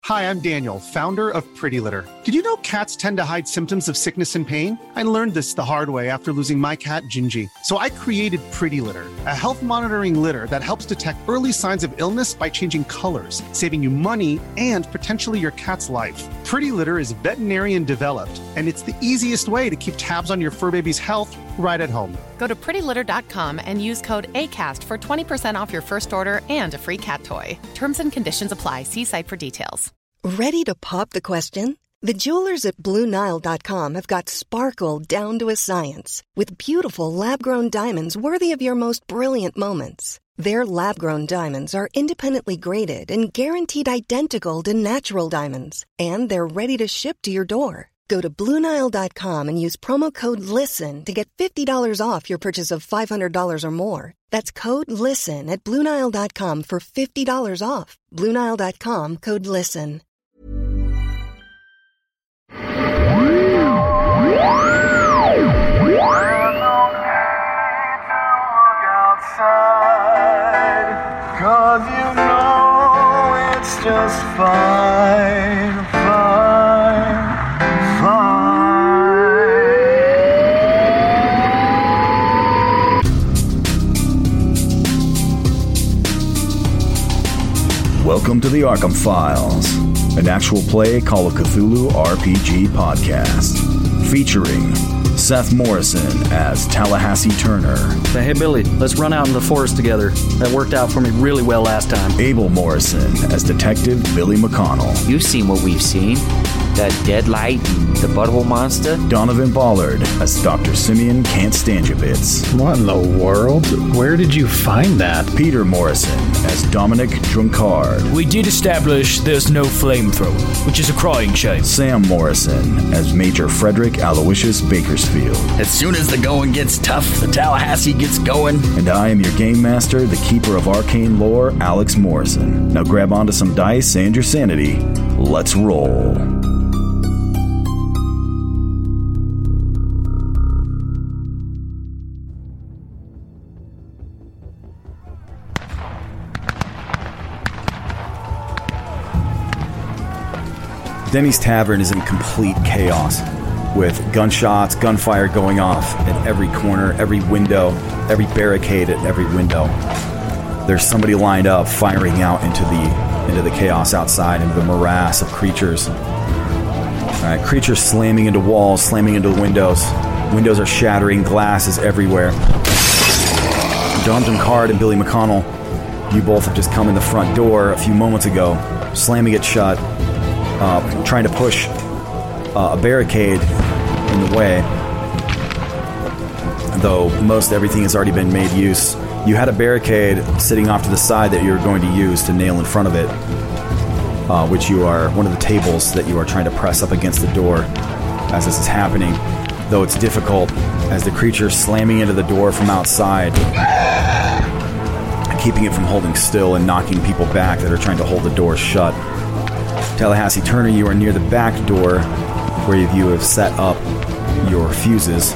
Hi, I'm Daniel, founder of Pretty Litter. Did you know cats tend to hide symptoms of sickness and pain? I learned this the hard way after losing my cat, Gingy. So I created Pretty Litter, a health monitoring litter that helps detect early signs of illness by changing colors, saving you money and potentially your cat's life. Pretty Litter is veterinarian developed, and it's the easiest way to keep tabs on your fur baby's health right at home. Go to prettylitter.com and use code ACAST for 20% off your first order and a free cat toy. Terms and conditions apply. See site for details. Ready to pop the question? The jewelers at BlueNile.com have got sparkle down to a science with beautiful lab-grown diamonds worthy of your most brilliant moments. Their lab-grown diamonds are independently graded and guaranteed identical to natural diamonds, and they're ready to ship to your door. Go to BlueNile.com and use promo code LISTEN to get $50 off your purchase of $500 or more. That's code LISTEN at BlueNile.com for $50 off. BlueNile.com, code LISTEN. Cause you know it's just fine, fine, fine. Welcome to the Arkham Files, an actual play Call of Cthulhu RPG podcast, featuring Seth Morrison as Tallahassee Turner. Hey, Billy, let's run out in the forest together. That worked out for me really well last time. Abel Morrison as Detective Billy McConnell. You've seen what we've seen. That deadlight, the butthole monster. Donovan Ballard as Dr. Simeon Can't Stand You Bits. What in the world? Where did you find that? Peter Morrison as Dominic Drunkard. We did establish there's no flamethrower, which is a crying shame. Sam Morrison as Major Frederick Aloysius Bakersfield. As soon as the going gets tough, the Tallahassee gets going. And I am your game master, the keeper of arcane lore, Alex Morrison. Now grab onto some dice and your sanity. Let's roll. Denny's Tavern is in complete chaos, with gunshots, gunfire going off at every corner, every window, every barricade at every window. There's somebody lined up firing out into the chaos outside, into the morass of creatures. Alright, creatures slamming into walls, slamming into windows. Windows are shattering, glass is everywhere. John Drunkard and Billy McConnell, you both have just come in the front door a few moments ago, slamming it shut. Trying to push a barricade in the way, though most everything has already been made use. You had a barricade sitting off to the side that you were going to use to nail in front of it, which you are one of the tables that you are trying to press up against the door as this is happening, though it's difficult as the creature slamming into the door from outside, keeping it from holding still and knocking people back that are trying to hold the door shut. Tallahassee Turner, you are near the back door where you have set up your fuses.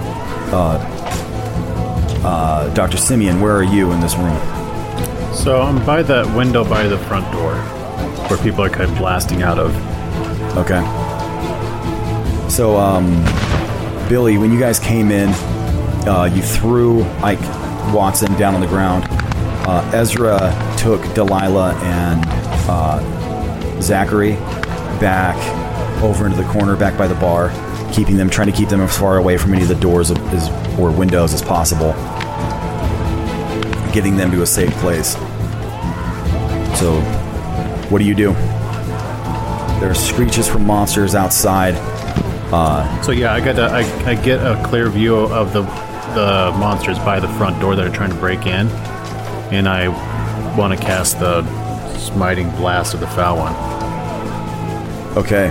Dr. Simeon, where are you in this room? So I'm by that window by the front door where people are kind of blasting out of. Okay. So, Billy, when you guys came in, you threw Ike Watson down on the ground. Ezra took Delilah and Zachary back over into the corner, back by the bar, trying to keep them as far away from any of the doors or windows as possible, getting them to a safe place. So, what do you do? There are screeches from monsters outside. So yeah, I get a clear view of the monsters by the front door that are trying to break in, and I want to cast the Smiting Blast of the Foul One. Okay.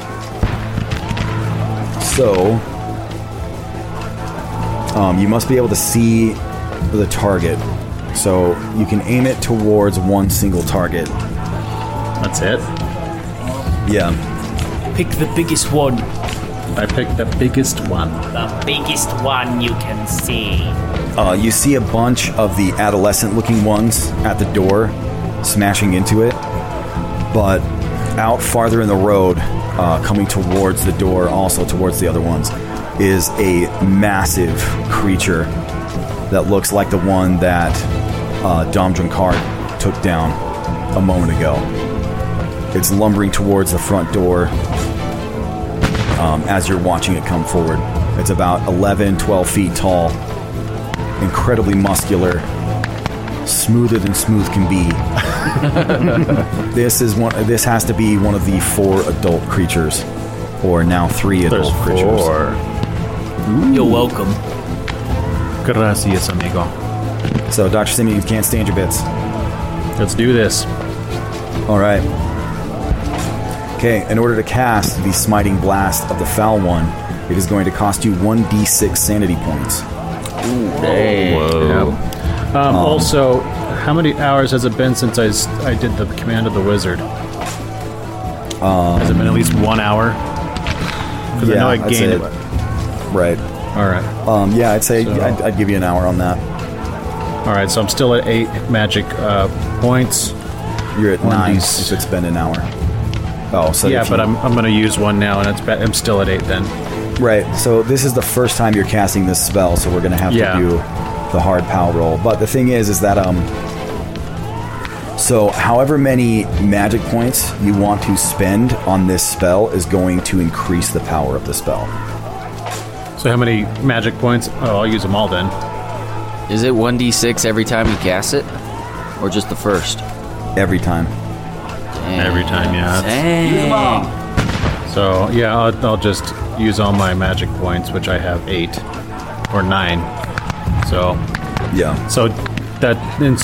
So, you must be able to see the target. So, you can aim it towards one single target. That's it? Yeah. Pick the biggest one. I picked the biggest one. The biggest one you can see. You see a bunch of the adolescent-looking ones at the door, smashing into it. But out farther in the road, coming towards the door, also towards the other ones, is a massive creature that looks like the one that Dom Drunkard took down a moment ago. It's lumbering towards the front door as you're watching it come forward. It's about 11, 12 feet tall, incredibly muscular, smoother than smooth can be. This has to be one of the 4 adult creatures, or now 3 adult creatures. 4. You're welcome. Gracias, amigo. So, Dr. Simeon, you can't stand your bits. Let's do this. All right. Okay, in order to cast the Smiting Blast of the Foul One, it is going to cost you 1d6 sanity points. Whoa. Yep. Also, how many hours has it been since I did the Command of the Wizard? Has it been at least 1 hour? Because I know I gained it. Right. All right. Yeah, I'd say I'd give you an hour on that. All right, so I'm still at 8 magic points. You're at 9 if it's been an hour. Oh, so yeah, but I'm going to use 1 now, and I'm still at 8 then. Right. So this is the first time you're casting this spell, so we're going to have to do the hard POW roll. But the thing is that so however many magic points you want to spend on this spell is going to increase the power of the spell. So how many magic points? Oh, I'll use them all then. Is it 1d6 every time you cast it? Or just the first? Every time. Dang. Every time, yeah. Use them all. So, yeah, I'll just use all my magic points, which I have 8 or 9. So, yeah. So that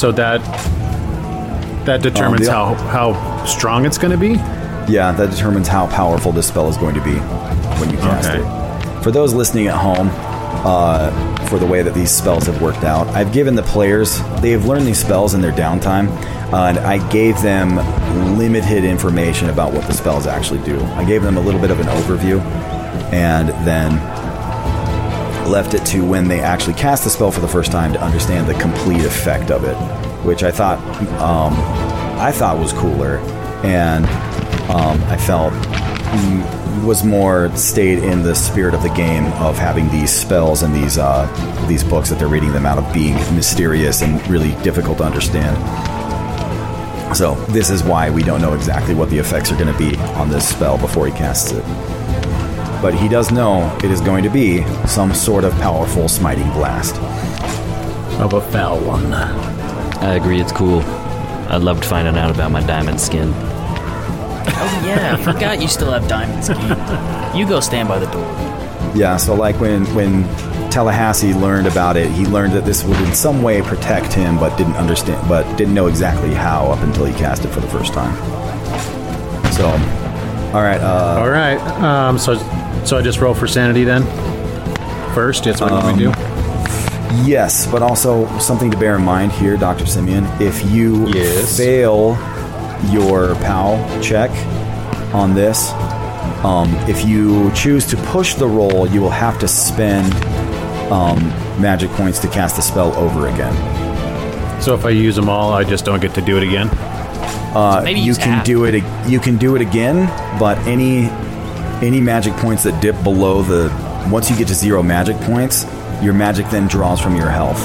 determines how strong it's going to be? Yeah, that determines how powerful this spell is going to be when you cast it. For those listening at home, for the way that these spells have worked out, I've given the players, they've learned these spells in their downtime, and I gave them limited information about what the spells actually do. I gave them a little bit of an overview, and then left it to when they actually cast the spell for the first time to understand the complete effect of it, which I thought was cooler, and I felt was more stayed in the spirit of the game of having these spells and these books that they're reading them out of being mysterious and really difficult to understand. So this is why we don't know exactly what the effects are going to be on this spell before he casts it. But he does know it is going to be some sort of powerful smiting blast. Of a foul one. I agree, it's cool. I loved finding out about my diamond skin. Oh yeah, I forgot you still have diamond skin. You go stand by the door. Yeah, so like when Tallahassee learned about it, he learned that this would in some way protect him, but didn't know exactly how up until he cast it for the first time. So, all right. So I just roll for sanity then. First, that's what you want me to do. Yes, but also something to bear in mind here, Dr. Simeon. If you fail your POW check on this, if you choose to push the roll, you will have to spend magic points to cast the spell over again. So if I use them all, I just don't get to do it again? You can do it again, but any magic points that dip below once you get to 0 magic points, your magic then draws from your health.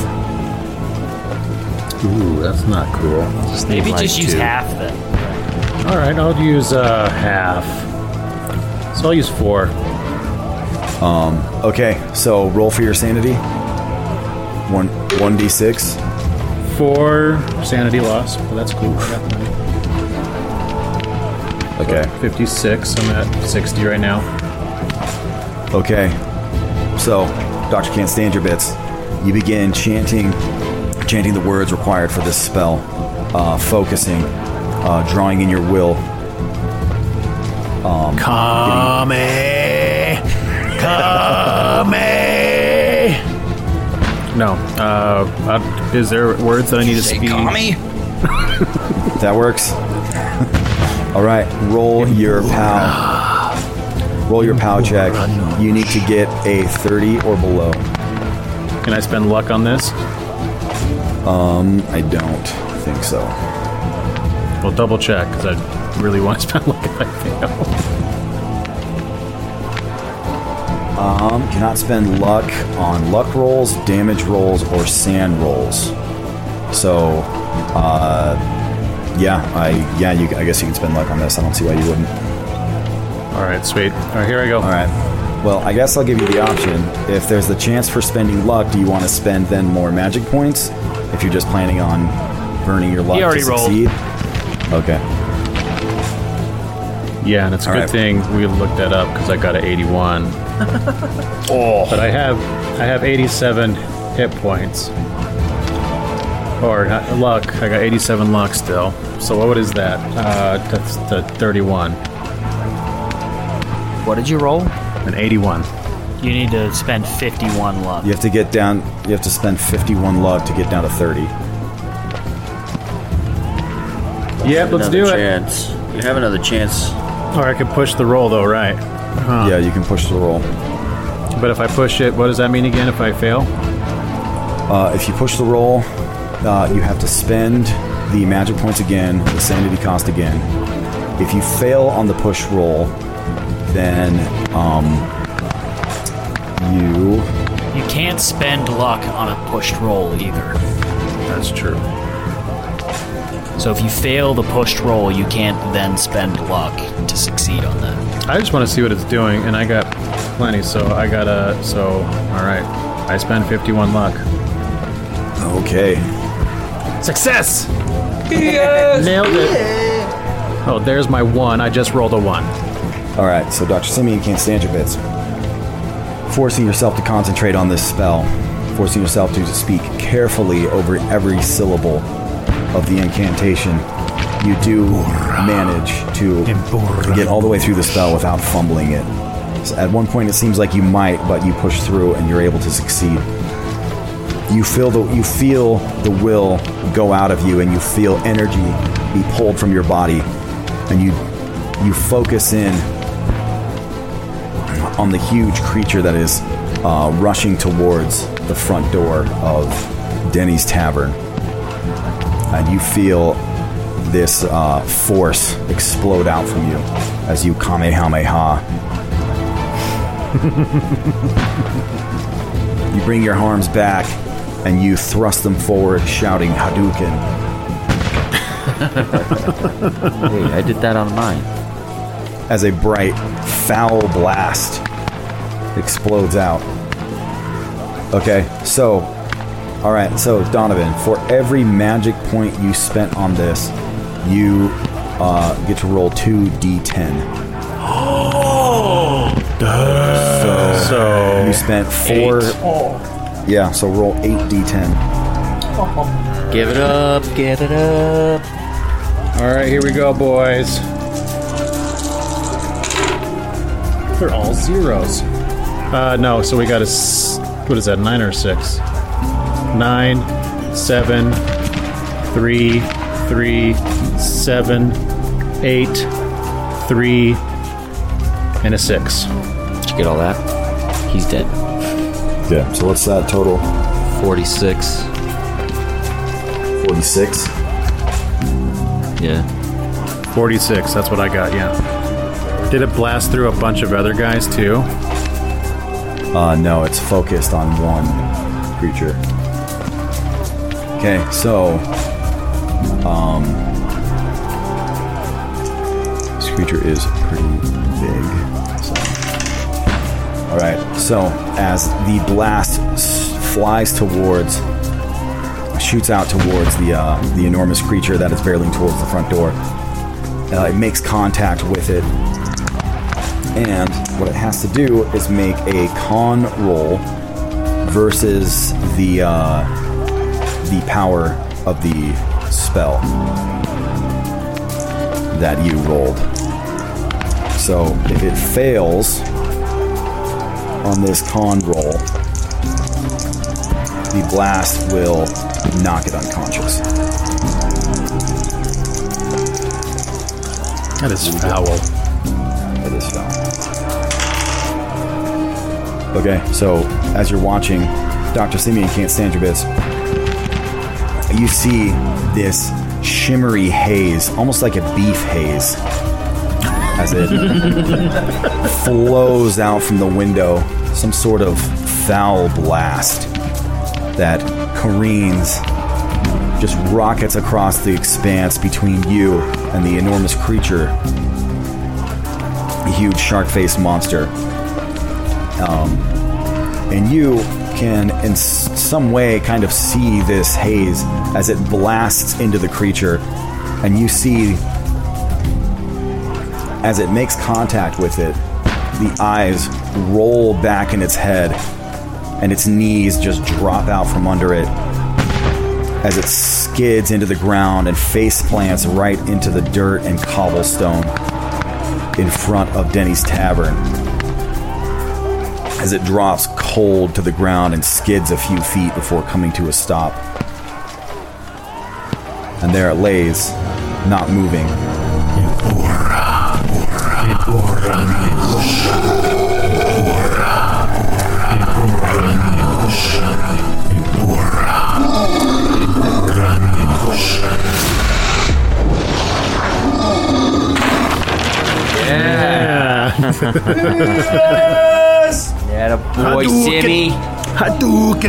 Ooh, that's not cool. Maybe just use half then. All right, I'll use half. So I'll use 4. Okay, so roll for your sanity. 1d6. 4 sanity loss. Well, that's cool. I got the money. Okay. 56. I'm at 60 right now. Okay. So, Doctor Can't Stand Your Bits. You begin chanting the words required for this spell, focusing, drawing in your will. Kame! No. Is there words that I need to speak? Kami? That works. All right. Roll your POW. Roll your POW check. You need to get a 30 or below. Can I spend luck on this? I don't think so. Well, double check, because really want to spend luck if I fail. Cannot spend luck on luck rolls, damage rolls, or sand rolls. So, I guess you can spend luck on this. I don't see why you wouldn't. All right, sweet. All right, here I go. All right. Well, I guess I'll give you the option. If there's the chance for spending luck, do you want to spend then more magic points? If you're just planning on burning your luck to succeed? Okay. Yeah, and it's a good thing we looked that up because I got an 81. But I have 87 hit points. Or not, luck. I got 87 luck still. So what is that? That's the 31. What did you roll? An 81. You need to spend 51 luck. You have to spend 51 luck to get down to 30. Yep, let's do it. You have another chance. Or I could push the roll though, right? Huh. Yeah, you can push the roll. But if I push it, what does that mean again if I fail? If you push the roll, you have to spend the magic points again, the sanity cost again. If you fail on the push roll, then you can't spend luck on a pushed roll either. That's true. So if you fail the pushed roll, you can't then spend luck to succeed on that. I just want to see what it's doing, and I got plenty, alright. I spend 51 luck. Okay. Success! Yes! Nailed it. Yeah. Oh, there's my 1. I just rolled a 1. Alright, so Dr. Simeon can't stand your bits. Forcing yourself to concentrate on this spell. Forcing yourself to speak carefully over every syllable of the incantation. You do manage to get all the way through the spell without fumbling it. So at one point it seems like you might, but you push through and you're able to succeed. You feel the will go out of you, and you feel energy be pulled from your body, and you focus in on the huge creature that is rushing towards the front door of Denny's Tavern. And you feel this force explode out from you as you Kamehameha. You bring your arms back and you thrust them forward, shouting Hadouken. Hey, I did that on mine. As a bright, foul blast explodes out. Okay, so... Alright, so Donovan, for every magic point you spent on this, you get to roll 2d10. Oh! So you spent 4... 8. Yeah, so roll 8d10. Give it up, get it up. Alright, here we go, boys. They're all zeros. No, so we got a... What is that, 9 or 6? 9, 7, 3, 3, 7, 8, 3, and a 6. Did you get all that? He's dead. Yeah, so what's that total? 46. 46? Yeah. 46, that's what I got, yeah. Did it blast through a bunch of other guys, too? No, it's focused on one creature. Okay, so... this creature is pretty big. Alright, so as the blast shoots out towards the enormous creature that is barreling towards the front door, it makes contact with it, and what it has to do is make a con roll versus the power of the spell that you rolled. So if it fails on this con roll, the blast will knock it unconscious. That is foul. That is foul. Okay, so as you're watching, Dr. Simeon can't stand your bits. You see this shimmery haze, almost like a beef haze, as it flows out from the window, some sort of foul blast that careens, just rockets across the expanse between you and the enormous creature, a huge shark-faced monster. And you can, in some way, kind of see this haze as it blasts into the creature, and you see, as it makes contact with it, the eyes roll back in its head, and its knees just drop out from under it as it skids into the ground and face plants right into the dirt and cobblestone in front of Denny's Tavern, as it drops cold to the ground and skids a few feet before coming to a stop. And there it lays, not moving. Yeah, the boy, Simmy. Hadouken.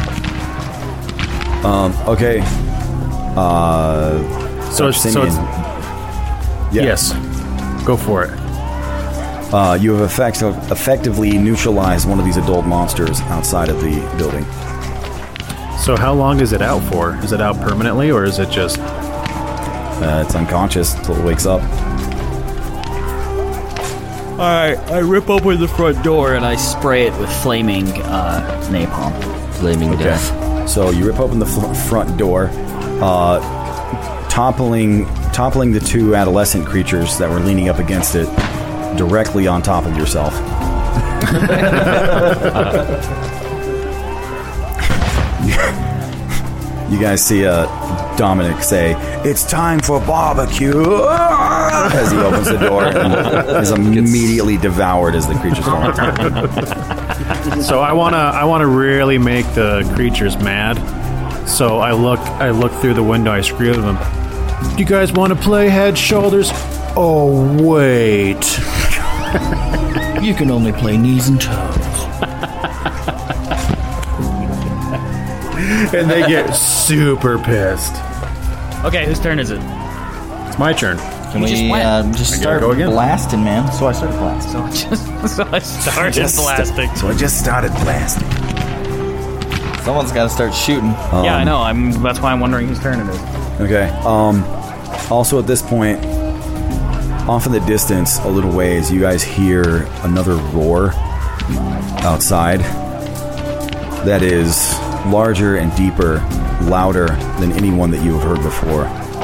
Okay. So it's yes. Go for it. You have effectively neutralized one of these adult monsters outside of the building. So how long is it out for? Is it out permanently, or is it just... it's unconscious until it wakes up. Alright, I rip open the front door and I spray it with flaming napalm. Flaming death. So you rip open the front door, toppling the two adolescent creatures that were leaning up against it directly on top of yourself. You guys see Dominic say, "It's time for barbecue," as he opens the door and is immediately devoured as the creatures fall. So I wanna really make the creatures mad. So I look through the window. I scream at them. "You guys want to play head shoulders? Oh wait." You can only play knees and toes. And they get super pissed. Okay, whose turn is it? It's my turn. Can we just start blasting, man? So I started blasting. So I started blasting. So I just started blasting. Someone's got to start shooting. Yeah, I know. That's why I'm wondering whose turn it is. Okay. Also, at this point, off in the distance, a little ways, you guys hear another roar outside that is larger and deeper, louder than any one that you have heard before.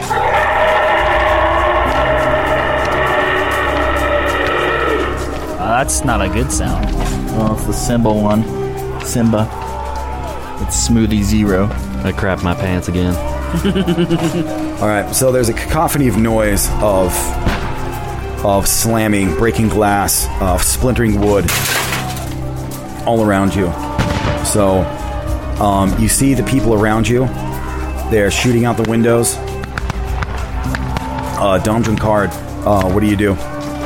That's not a good sound. Well, it's the Simba one. Simba. It's Smoothie Zero. I crapped my pants again. Alright, so there's a cacophony of noise of slamming, breaking glass, splintering wood all around you. So you see the people around you. They're shooting out the windows. Dom Drinkard, what do you do?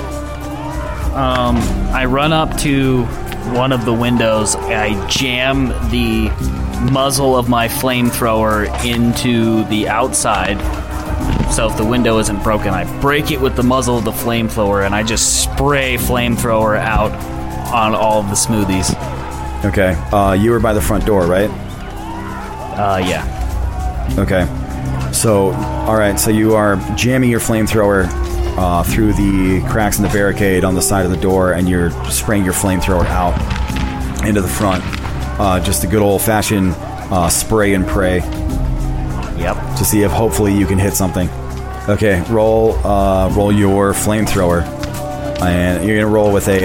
I run up to one of the windows. I jam the muzzle of my flamethrower into the outside. So if the window isn't broken, I break it with the muzzle of the flamethrower, and I just spray flamethrower out on all of the smoothies. Okay. You were by the front door, right? Yeah. Okay. So, alright, so you are jamming your flamethrower through the cracks in the barricade on the side of the door, and you're spraying your flamethrower out into the front. Just a good old-fashioned spray and pray. Yep. To see if hopefully you can hit something. Okay, roll your flamethrower, and you're gonna roll with a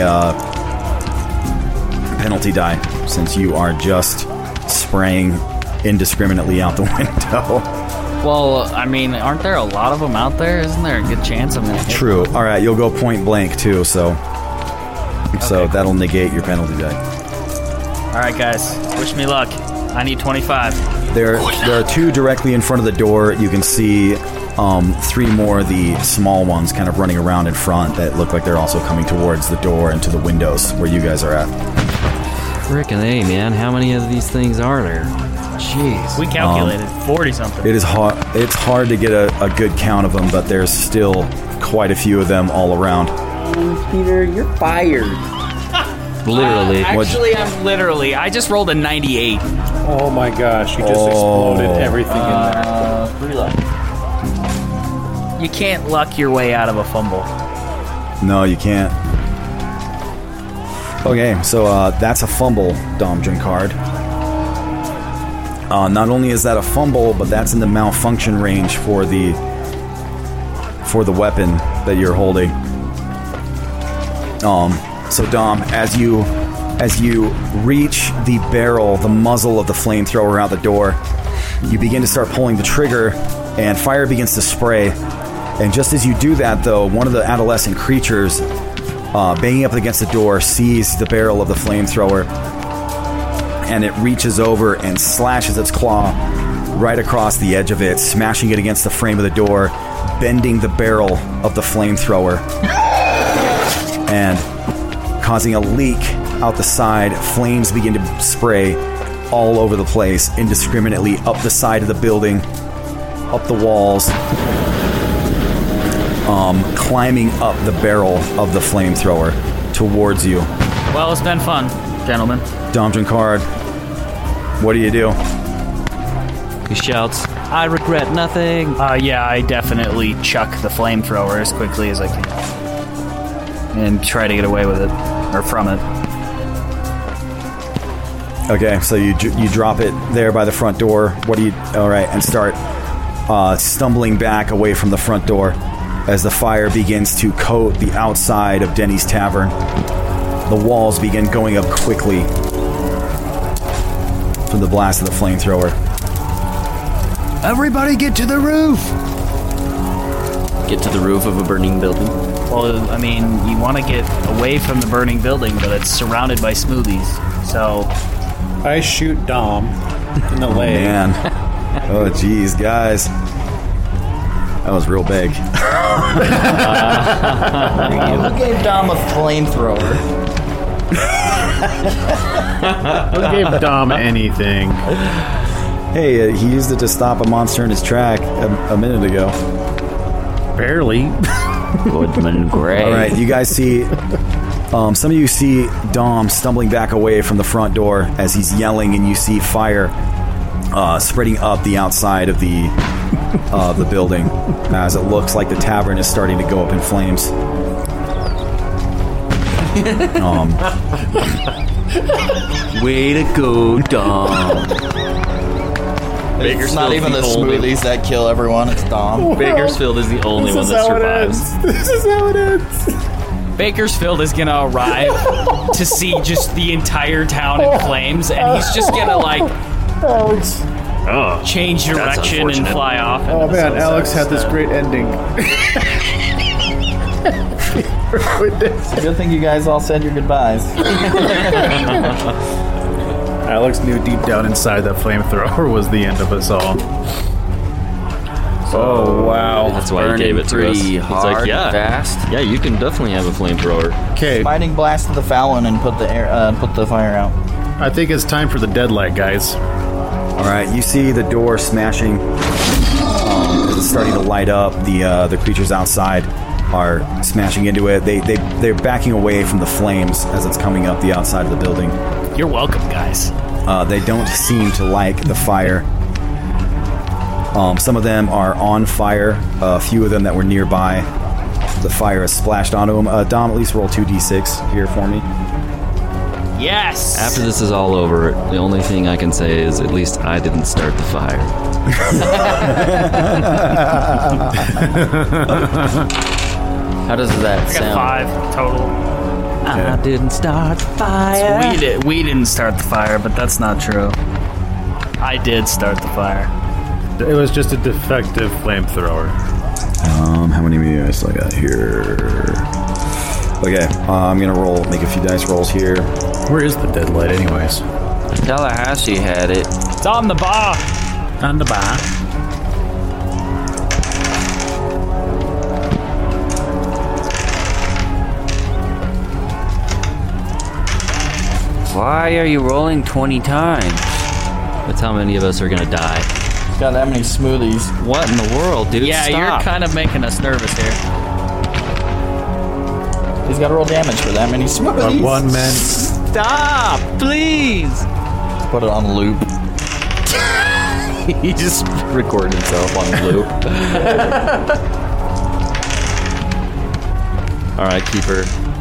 penalty die since you are just spraying indiscriminately out the window. Well, I mean, aren't there a lot of them out there? Isn't there a good chance I'm gonna hit True. All right, you'll go point blank too, so Okay. that'll negate your penalty die. All right, guys, wish me luck. I need 25. There are 2 directly in front of the door. You can see 3 more of the small ones kind of running around in front that look like they're also coming towards the door and to the windows where you guys are at. Frickin' A, man. How many of these things are there? Jeez. We calculated 40-something. It is hard. It's hard to get a good count of them, but there's still quite a few of them all around. Peter, you're fired. Literally. I just rolled a 98. Oh my gosh, you just exploded everything in there. 3 luck. You can't luck your way out of a fumble. No, you can't. Okay, so that's a fumble, Dom Drinkard. Not only is that a fumble, but that's in the malfunction range for the weapon that you're holding. So Dom, as you reach the barrel, the muzzle of the flamethrower out the door, you begin to start pulling the trigger, and fire begins to spray. And just as you do that, though, one of the adolescent creatures banging up against the door sees the barrel of the flamethrower, and it reaches over and slashes its claw right across the edge of it, smashing it against the frame of the door, bending the barrel of the flamethrower, and causing a leak out the side. Flames begin to spray all over the place, indiscriminately, up the side of the building, up the walls, climbing up the barrel of the flamethrower towards you. Well, it's been fun, gentlemen. Dom Drinkard, what do you do? He shouts, I regret nothing. Yeah, I definitely chuck the flamethrower as quickly as I can. And try to get away with it. Or from it. Okay, so you drop it there by the front door. What do you... Alright, and start stumbling back away from the front door as the fire begins to coat the outside of Denny's Tavern. The walls begin going up quickly from the blast of the flamethrower. Everybody get to the roof! Get to the roof of a burning building. Well, I mean, you want to get away from the burning building, but it's surrounded by smoothies, so... I shoot Dom in the leg. Man. Oh, jeez, guys. That was real big. Who gave Dom a flamethrower? Who gave Dom anything? Hey, he used it to stop a monster in his track a minute ago. Barely. Goodman Gray. All right, you guys see... some of you see Dom stumbling back away from the front door as he's yelling, and you see fire spreading up the outside of the building as it looks like the tavern is starting to go up in flames. Way to go, Dom. It's not even the smoothies that kill everyone, it's Dom. Bakersfield is the only one that survives. This is how it ends. Bakersfield is gonna arrive to see just the entire town in flames, and he's just gonna change direction and fly off. Oh man, Alex had this great ending. Good thing you guys all said your goodbyes. Alex knew deep down inside that flamethrower was the end of us all. Oh wow! That's why he gave it to us. He's like, yeah, fast. Yeah, you can definitely have a flamethrower. Okay, Smiting blast of the Fallon and put the fire out. I think it's time for the deadlight, guys. all right, you see the door smashing. It's starting to light up. The creatures outside are smashing into it. They're backing away from the flames as it's coming up the outside of the building. You're welcome, guys. They don't seem to like the fire. Some of them are on fire. A few of them that were nearby, the fire has splashed onto them. Dom, at least roll 2d6 here for me. Yes! After this is all over, the only thing I can say is at least I didn't start the fire. How does that sound? I got 5 total. I didn't start the fire. So we didn't start the fire, but that's not true. I did start the fire. It was just a defective flamethrower. How many do I still got here? Okay, I'm gonna make a few dice rolls here. Where is the deadlight, anyways? Tallahassee had it. It's on the bar. On the bar. Why are you rolling 20 times? That's how many of us are gonna die. He's got that many smoothies. What in the world, dude? Yeah, Stop. you're kind of making us nervous here. He's got to roll damage for that many smoothies. One man. Stop, please. Put it on loop. He just recorded himself on loop. All right, Keeper.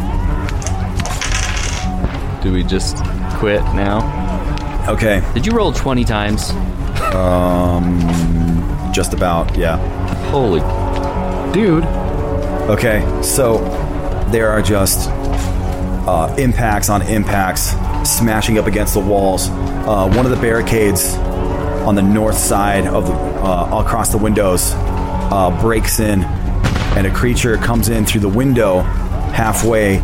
Do we just quit now? Okay. Did you roll 20 times? Just about, yeah. Holy. Dude. Okay, so there are just impacts on impacts, smashing up against the walls. One of the barricades on the north side of the across the windows breaks in, and a creature comes in through the window halfway,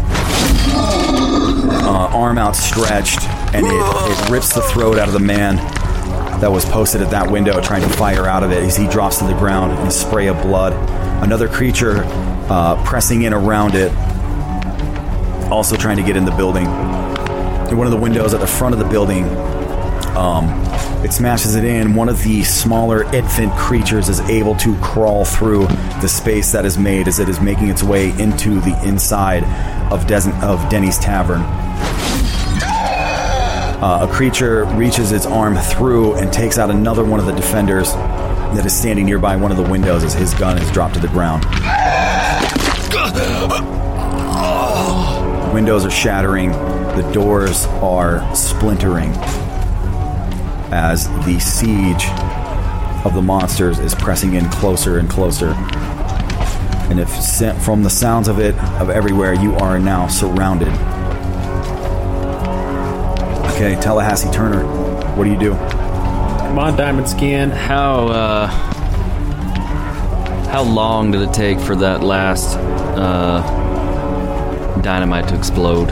arm outstretched, and it rips the throat out of the man that was posted at that window trying to fire out of it as he drops to the ground in a spray of blood. Another creature pressing in around it, also trying to get in the building. In one of the windows at the front of the building, it smashes it in. One of the smaller infant creatures is able to crawl through the space that is made as it is making its way into the inside of Denny's Tavern. A creature reaches its arm through and takes out another one of the defenders that is standing nearby one of the windows as his gun is dropped to the ground. Windows are shattering. The doors are splintering as the siege of the monsters is pressing in closer and closer. And if from the sounds of it, of everywhere, you are now surrounded. Okay, Tallahassee Turner, what do you do? Come on, Diamond Skin. How long did it take for that last dynamite to explode?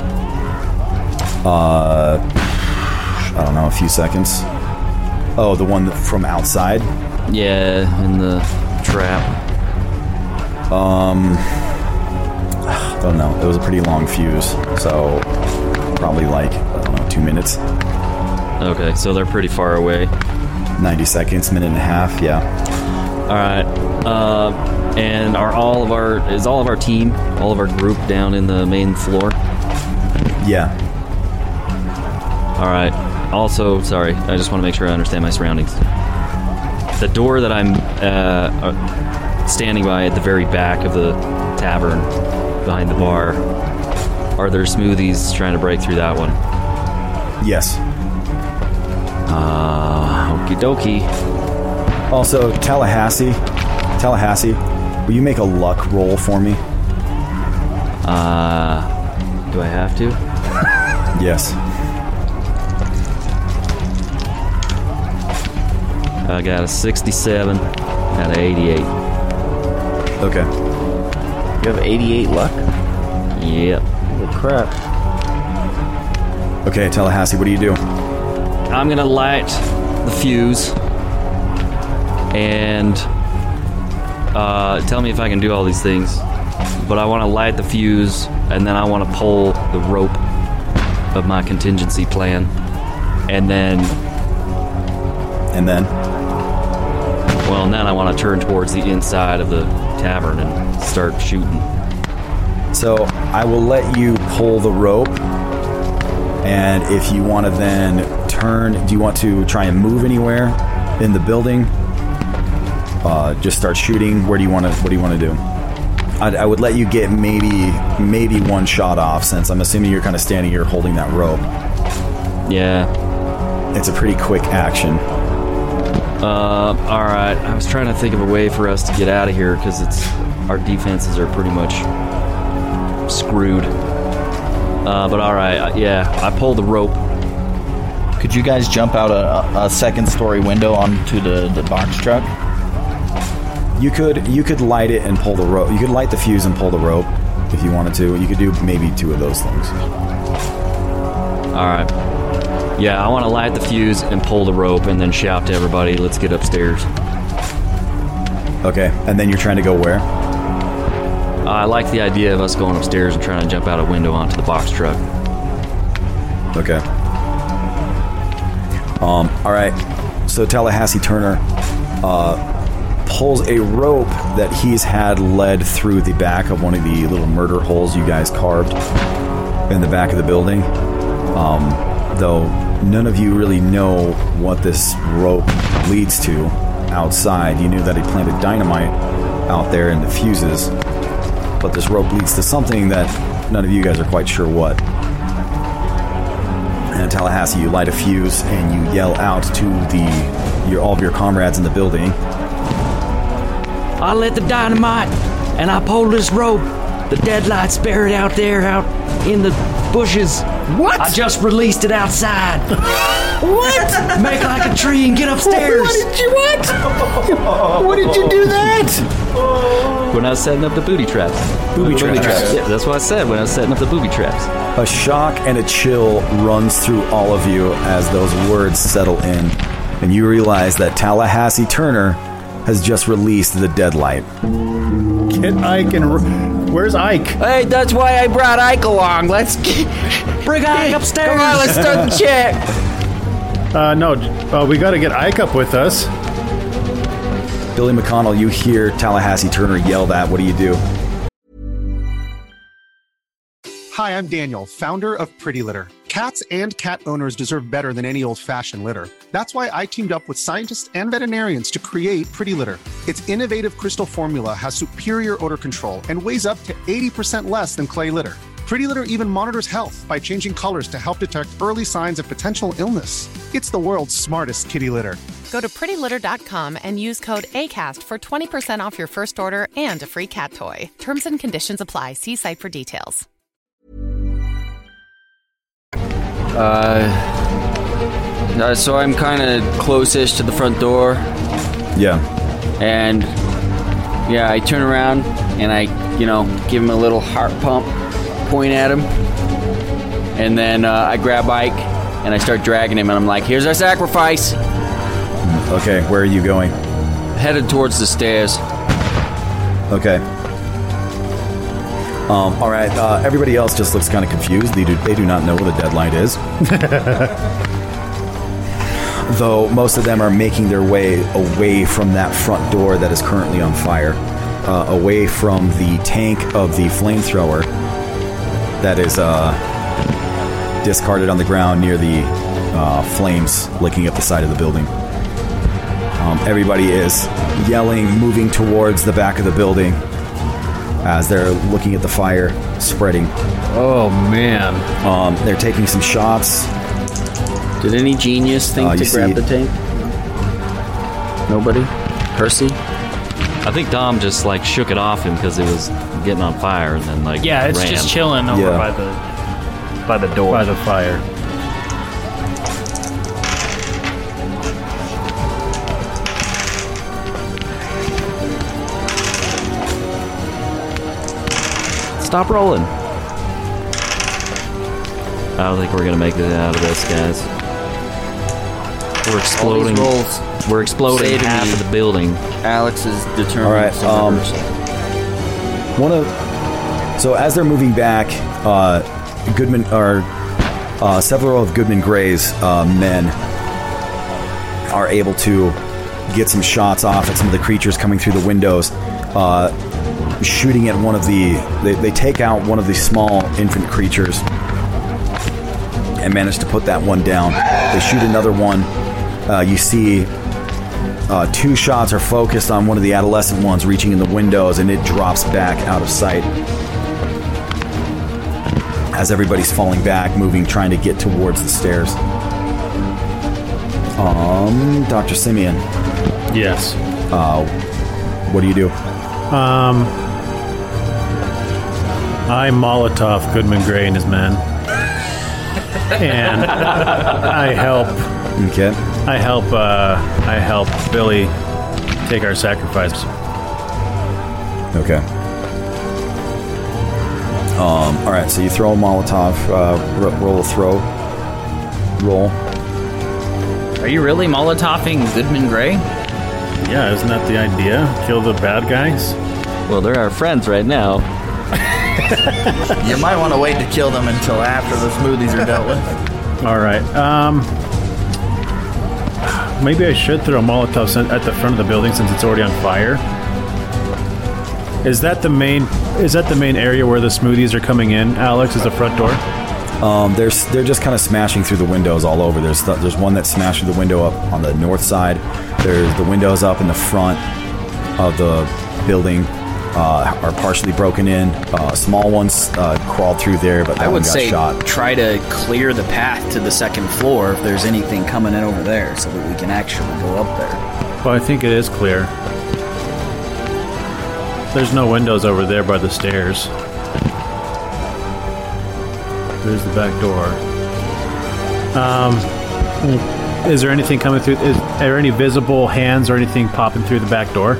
I don't know, a few seconds. Oh, the one from outside? Yeah, in the trap. I don't know. It was a pretty long fuse, so probably like, 2 minutes. Okay, so they're pretty far away. 90 seconds, minute and a half, yeah. All right. And is all of our team, all of our group down in the main floor? Yeah. All right. Also, sorry, I just want to make sure I understand my surroundings. The door that I'm standing by at the very back of the tavern, behind the bar, are there smoothies trying to break through that one? Yes. Okie dokie. Also, Tallahassee, will you make a luck roll for me? Do I have to? Yes. I got a 67 out of 88. Okay. You have 88 luck? Yep. Holy crap. Okay, Tallahassee, what do you do? I'm gonna light the fuse and tell me if I can do all these things. But I want to light the fuse and then I want to pull the rope of my contingency plan, and then well, and then I want to turn towards the inside of the tavern and start shooting. So I will let you pull the rope, and if you want to then turn, do you want to try and move anywhere in the building? Just start shooting. What do you want to do? I would let you get maybe one shot off, since I'm assuming you're kind of standing here holding that rope. Yeah. It's a pretty quick action. Alright. I was trying to think of a way for us to get out of here, because our defenses are pretty much screwed. But alright, yeah, I pulled the rope. Could you guys jump out a second story window onto the box truck? You could light it and pull the rope. You could light the fuse and pull the rope if you wanted to. You could do maybe two of those things. Alright. Yeah, I want to light the fuse and pull the rope and then shout to everybody, let's get upstairs. Okay, and then you're trying to go where? I like the idea of us going upstairs and trying to jump out a window onto the box truck. Okay. All right. So Tallahassee Turner pulls a rope that he's had led through the back of one of the little murder holes you guys carved in the back of the building. Though none of you really know what this rope leads to outside. You knew that he planted dynamite out there in the fuses, but this rope leads to something that none of you guys are quite sure what. And Tallahassee, you light a fuse and you yell out to all of your comrades in the building. I lit the dynamite and I pulled this rope. The deadlight's buried out there, out in the bushes. What? I just released it outside. What? Make like a tree and get upstairs. What did you do that? When I was setting up the booby traps. Booby traps. Yeah, that's what I said when I was setting up the booby traps. A shock and a chill runs through all of you as those words settle in, and you realize that Tallahassee Turner has just released the deadlight. Get Ike and... Where's Ike? Hey, that's why I brought Ike along. Let's bring Ike upstairs. Come on, let's start the check. No, we got to get Ike up with us. Billy McConnell, you hear Tallahassee Turner yell that. What do you do? Hi, I'm Daniel, founder of Pretty Litter. Cats and cat owners deserve better than any old-fashioned litter. That's why I teamed up with scientists and veterinarians to create Pretty Litter. Its innovative crystal formula has superior odor control and weighs up to 80% less than clay litter. Pretty Litter even monitors health by changing colors to help detect early signs of potential illness. It's the world's smartest kitty litter. Go to prettylitter.com and use code ACAST for 20% off your first order and a free cat toy. Terms and conditions apply. See site for details. So I'm kind of close-ish to the front door. Yeah. And, yeah, I turn around and I, give him a little heart pump, point at him. And then I grab Ike and I start dragging him and I'm like, here's our sacrifice. Okay, where are you going? Headed towards the stairs. Okay. All right, everybody else just looks kind of confused. They do not know what a deadlight is. Though most of them are making their way away from that front door that is currently on fire, away from the tank of the flamethrower that is discarded on the ground near the flames licking up the side of the building. Everybody is yelling, moving towards the back of the building as they're looking at the fire spreading. Oh, man. They're taking some shots. Did any genius think to grab the tank? Nobody? Percy? I think Dom just shook it off him because it was getting on fire and then yeah, it's ran. just chilling over by the door. By the fire. Stop rolling. I don't think we're gonna make it out of this, guys. We're exploding. We're exploding half of the building. Alex is determined. All right. So as they're moving back, Goodman or several of Goodman Gray's men are able to get some shots off at some of the creatures coming through the windows. Shooting at one of they take out one of the small infant creatures and manage to put that one down. They shoot another one. You see two shots are focused on one of the adolescent ones reaching in the windows, and it drops back out of sight as everybody's falling back, moving, trying to get towards the stairs. Dr. Simeon. Yes. What do you do? I Molotov Goodman Gray and his men. And I help. Okay. I help Billy take our sacrifice. Okay. All right. So you throw a Molotov. Roll a throw. Roll. Are you really Molotoving Goodman Gray? Yeah, isn't that the idea? Kill the bad guys? Well, they're our friends right now. You might want to wait to kill them until after the smoothies are dealt with. All right. Maybe I should throw a Molotov at the front of the building since it's already on fire. Is that the main area where the smoothies are coming in, Alex? Is the front door? They're just kind of smashing through the windows all over. There's one that smashed through the window up on the north side. There's the windows up in the front of the building are partially broken in. Small ones crawled through there, but I would say shot. Try to clear the path to the second floor if there's anything coming in over there, so that we can actually go up there. Well, I think it is clear. There's no windows over there by the stairs. There's the back door. Is there anything coming through? Are there any visible hands or anything popping through the back door?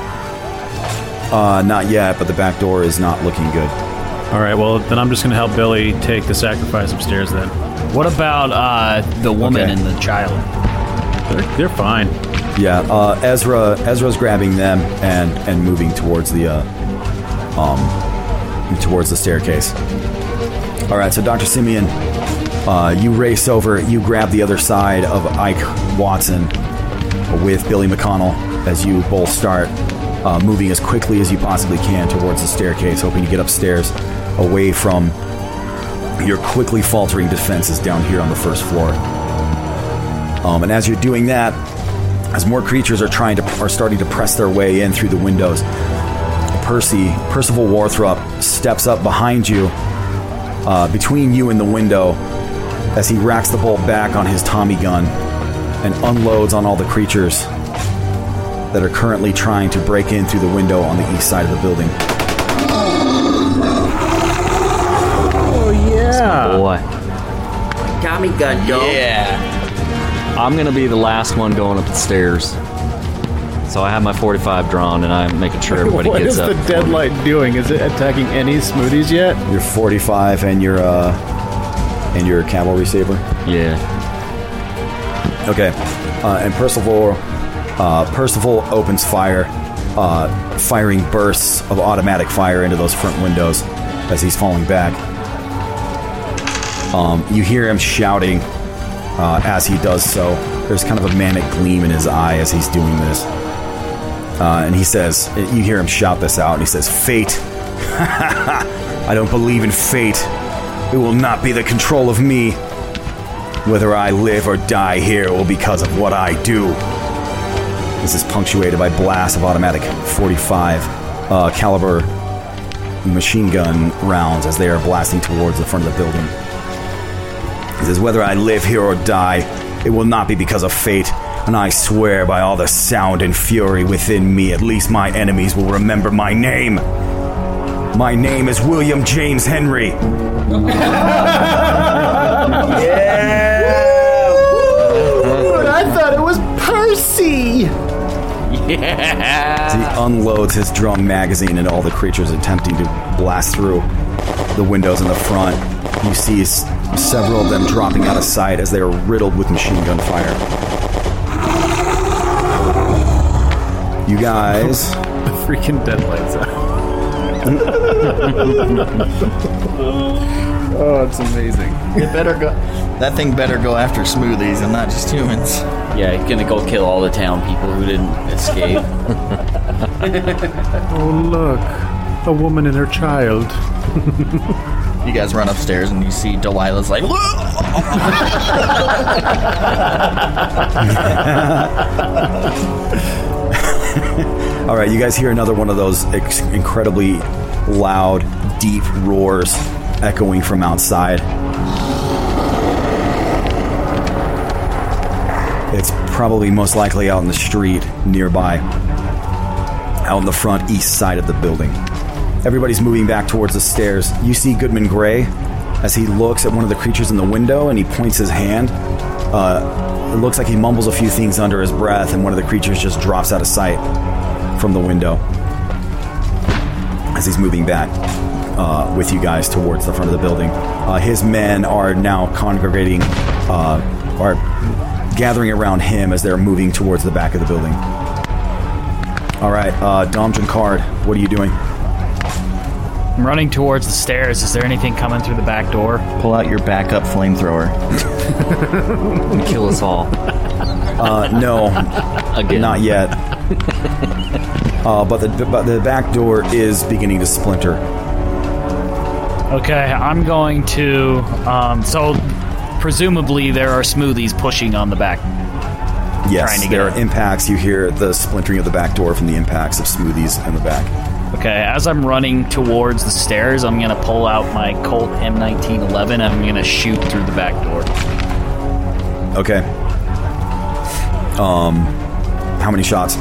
Not yet, but the back door is not looking good. All right, well, then I'm just going to help Billy take the sacrifice upstairs then. What about the woman and the child? They're fine. Yeah, Ezra's grabbing them and moving towards the staircase. All right, so Dr. Simeon, you race over, you grab the other side of Ike Watson with Billy McConnell as you both start moving as quickly as you possibly can towards the staircase, hoping to get upstairs away from your quickly faltering defenses down here on the first floor. And as you're doing that, as more creatures are starting to press their way in through the windows, Percival Warthrop steps up behind you, between you and the window, as he racks the bolt back on his Tommy gun and unloads on all the creatures that are currently trying to break in through the window on the east side of the building. Oh yeah, boy! Tommy gun, dog. Yeah. I'm gonna be the last one going up the stairs. So I have my 45 drawn, and I'm making sure everybody gets up. What is the Deadlight doing? Is it attacking any smoothies yet? Your 45 and your cavalry saber? Yeah. Okay. And Percival opens fire, firing bursts of automatic fire into those front windows as he's falling back. You hear him shouting as he does so. There's kind of a manic gleam in his eye as he's doing this. And he says, you hear him shout this out, and he says, "Fate. I don't believe in fate. It will not be the control of me. Whether I live or die here will be because of what I do." This is punctuated by blasts of automatic 45 caliber machine gun rounds as they are blasting towards the front of the building. He says, "Whether I live here or die, it will not be because of fate. And I swear by all the sound and fury within me, at least my enemies will remember my name. My name is William James Henry." I thought it was Percy! Yeah! He unloads his drum magazine and all the creatures attempting to blast through the windows in the front. You see several of them dropping out of sight as they are riddled with machine gun fire. You guys... The freaking Deadlight's out. Oh, it's amazing. It better go. That thing better go after smoothies and not just humans. Yeah, he's gonna go kill all the town people who didn't escape. Oh, look. A woman and her child. You guys run upstairs and you see Delilah's like... All right, you guys hear another one of those incredibly loud, deep roars echoing from outside. It's probably most likely out in the street nearby, out in the front east side of the building. Everybody's moving back towards the stairs. You see Goodman Gray as he looks at one of the creatures in the window and he points his hand. It looks like he mumbles a few things under his breath, and one of the creatures just drops out of sight from the window as he's moving back with you guys towards the front of the building. His men are now congregating, are gathering around him as they're moving towards the back of the building. All right, Dom Jankard, what are you doing? I'm running towards the stairs. Is there anything coming through the back door? Pull out your backup flamethrower. And kill us all. No, Again. not yet. But the back door is beginning to splinter. Okay, I'm going to... so, presumably there are smoothies pushing on the back. Yes, there are impacts. You hear the splintering of the back door from the impacts of smoothies in the back. Okay, as I'm running towards the stairs, I'm going to pull out my Colt M1911 and I'm going to shoot through the back door. Okay. How many shots?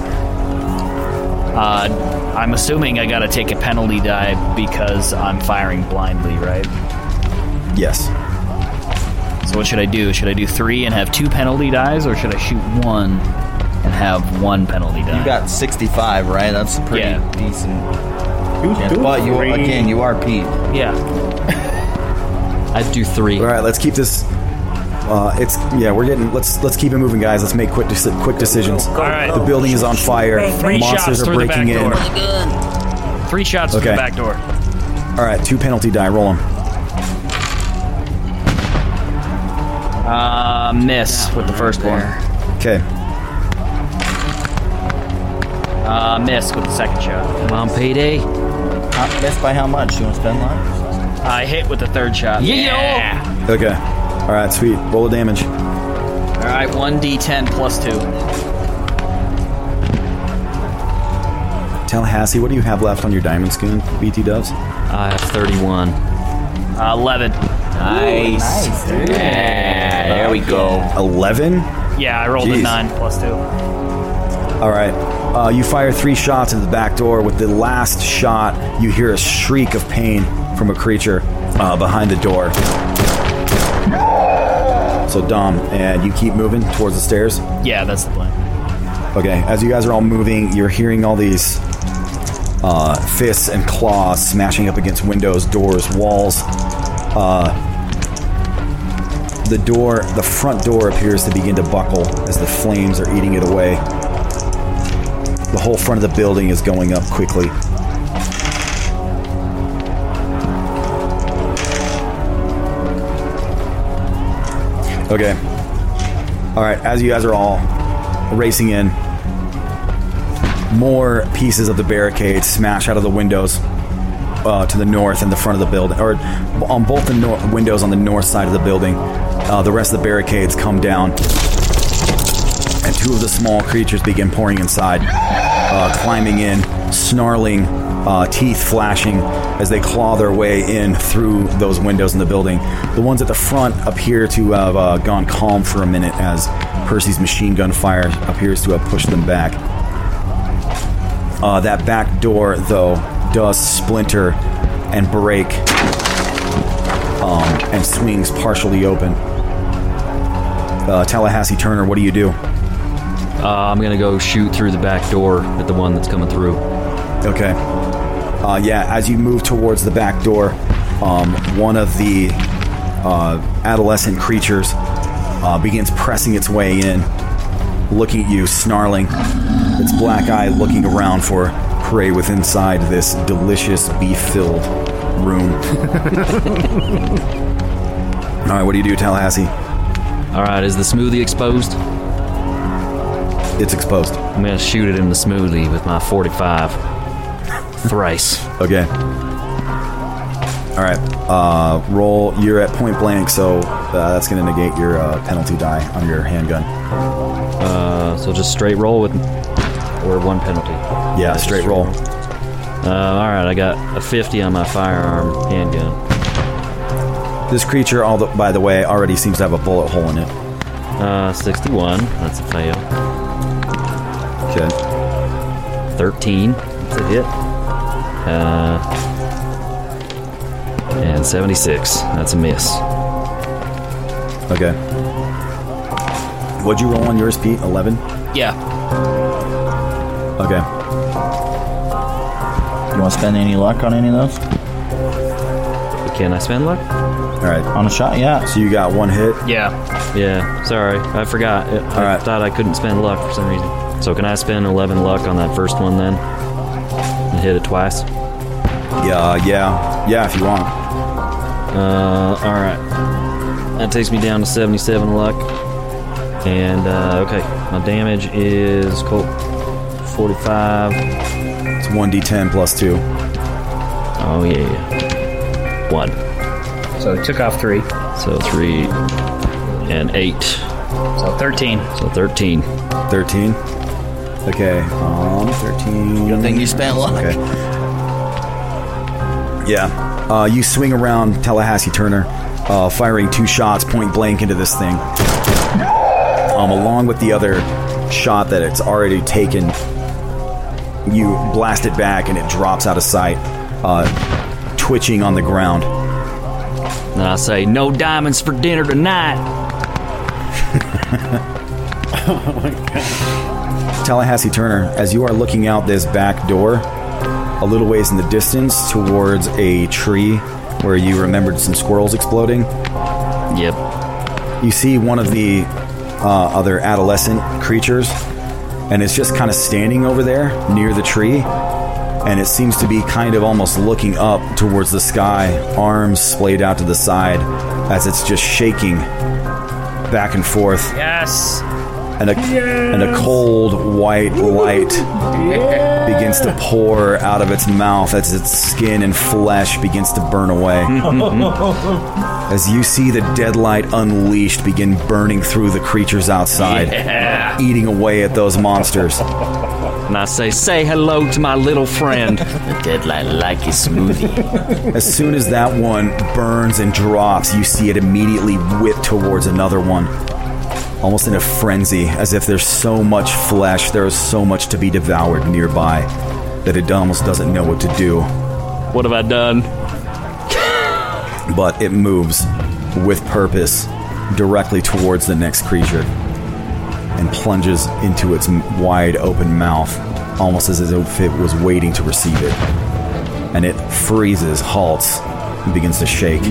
I'm assuming I gotta take a penalty die because I'm firing blindly, right? Yes. So what should I do? Should I do 3 and have 2 penalty dies, or should I shoot 1 and have 1 penalty die? You got 65, right? That's a pretty decent chance. But you are Pete. Yeah. I'd do 3. All right, let's keep this. Let's keep it moving, guys. Let's make quick decisions. All right. The building is on fire. 3 Monsters shots are through breaking the in. back door. 3 shots through the back door. All right, 2 penalty die. Roll them. Miss with the first one. Okay. Miss with the second shot. Come on, PD. Miss by how much? You want to spend lives? I hit with the third shot. Yeah. Okay. All right, sweet. Roll the damage. All right, 1d10 plus 2. Tallahassee, what do you have left on your diamond skin, BT Dubs? I have 31. 11. Nice. Yeah, there we go. 11? Yeah, I rolled a 9 plus 2. All right. You fire 3 shots into the back door. With the last shot, you hear a shriek of pain from a creature behind the door. So, Dom, and you keep moving towards the stairs? Yeah, that's the plan. Okay, as you guys are all moving, you're hearing all these fists and claws smashing up against windows, doors, walls. The front door appears to begin to buckle as the flames are eating it away. The whole front of the building is going up quickly. Okay. All right, as you guys are all racing in, more pieces of the barricade smash out of the windows to the north and the front of the building, or on both the windows on the north side of the building. The rest of the barricades come down, and 2 of the small creatures begin pouring inside, climbing in, snarling, teeth flashing as they claw their way in through those windows in the building. The ones at the front appear to have gone calm for a minute as Percy's machine gun fire appears to have pushed them back. That back door, though, does splinter and break and swings partially open. Tallahassee Turner, what do you do? I'm going to go shoot through the back door at the one that's coming through. Okay. As you move towards the back door, one of the adolescent creatures begins pressing its way in, looking at you, snarling, its black eye looking around for prey within inside this delicious beef-filled room. All right, what do you do, Tallahassee? All right, is the smoothie exposed? It's exposed. I'm going to shoot it in the smoothie with my 45. Thrice. Okay. All right. Roll. You're at point blank, so that's going to negate your penalty die on your handgun. So just straight roll with, or 1 penalty. Yeah, straight roll. All right, I got a 50 on my firearm handgun. This creature, by the way, already seems to have a bullet hole in it. 61. That's a fail. Okay. 13. That's a hit. And 76. That's a miss. Okay. What'd you roll on yours, Pete? 11? Yeah. Okay. You want to spend any luck on any of those? We Can I spend luck? All right. On a shot, yeah. So you got 1 hit? Yeah, sorry. I forgot. I thought I couldn't spend luck for some reason. So can I spend 11 luck on that first one then? And hit it twice? Yeah, if you want. Alright. That takes me down to 77 luck. And, okay. My damage is 45. It's 1d10 plus 2. Oh, yeah. 1. So it took off 3. So 3 and 8. So 13. So 13. 13? Okay, 13. Good thing you spent luck. Okay. Yeah. You swing around Tallahassee Turner, firing 2 shots point blank into this thing. Along with the other shot that it's already taken, you blast it back and it drops out of sight, twitching on the ground. And I say, no diamonds for dinner tonight. Oh my god. Tallahassee Turner, as you are looking out this back door, a little ways in the distance towards a tree where you remembered some squirrels exploding. Yep. You see one of the other adolescent creatures, and it's just kind of standing over there near the tree, and it seems to be kind of almost looking up towards the sky, arms splayed out to the side as it's just shaking back and forth. Yes. And a cold white light begins to pour out of its mouth as its skin and flesh begins to burn away. As you see the dead light unleashed begin burning through the creatures outside, eating away at those monsters. And I say hello to my little friend. The deadlight like a smoothie. As soon as that one burns and drops, you see it immediately whip towards another one. Almost in a frenzy, as if there's so much flesh, there is so much to be devoured nearby, that it almost doesn't know what to do. What have I done? But it moves with purpose directly towards the next creature and plunges into its wide open mouth, almost as if it was waiting to receive it. And it freezes, halts, and begins to shake.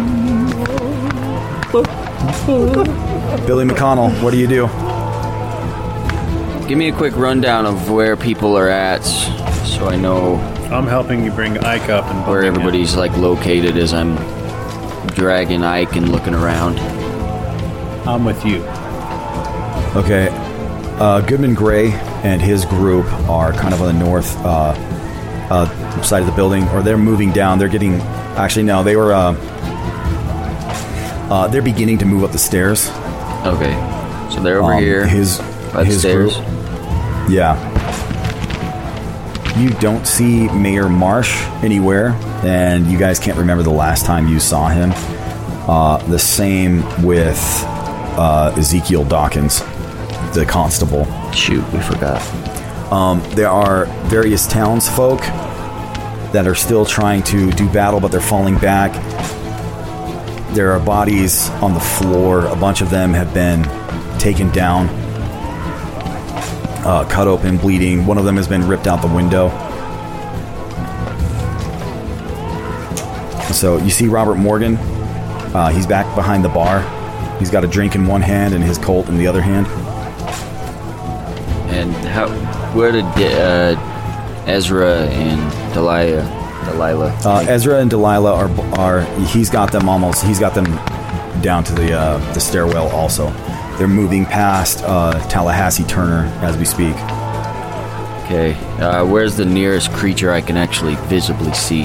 Billy McConnell, what do you do? Give me a quick rundown of where people are at, so I know. I'm helping you bring Ike up and where everybody's like located as I'm dragging Ike and looking around. I'm with you. Okay. Goodman Gray and his group are kind of on the north side of the building, or they're moving down. They're getting. Actually, no, they were. They're beginning to move up the stairs. Okay, so they're over here by the stairs. Group. Yeah. You don't see Mayor Marsh anywhere, and you guys can't remember the last time you saw him. The same with Ezekiel Dawkins, the constable. Shoot, we forgot. There are various townsfolk that are still trying to do battle, but they're falling back. There are bodies on the floor. A bunch of them have been taken down, cut open, bleeding. One of them has been ripped out the window. So you see Robert Morgan. He's back behind the bar. He's got a drink in one hand and his Colt in the other hand. And where did Ezra and Delilah? Ezra and Delilah are he's got them down to the stairwell also. They're moving past Tallahassee Turner as we speak. Okay, where's the nearest creature I can actually visibly see?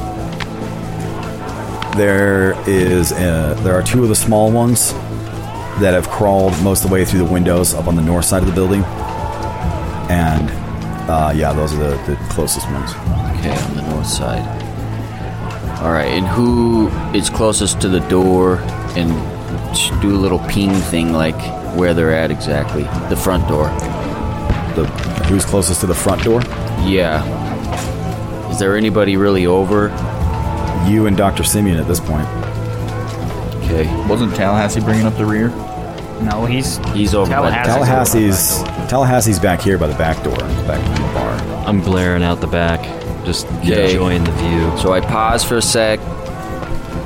There are 2 of the small ones that have crawled most of the way through the windows up on the north side of the building. And those are the closest ones. Okay, on the north side. Alright, and who is closest to the door and do a little ping thing like where they're at exactly? The front door. Who's closest to the front door? Yeah. Is there anybody really over? You and Dr. Simeon at this point. Okay. Wasn't Tallahassee bringing up the rear? No, he's over. Tallahassee's back here by the back door, back in the bar. I'm glaring out the back, just enjoying the view. So I pause for a sec,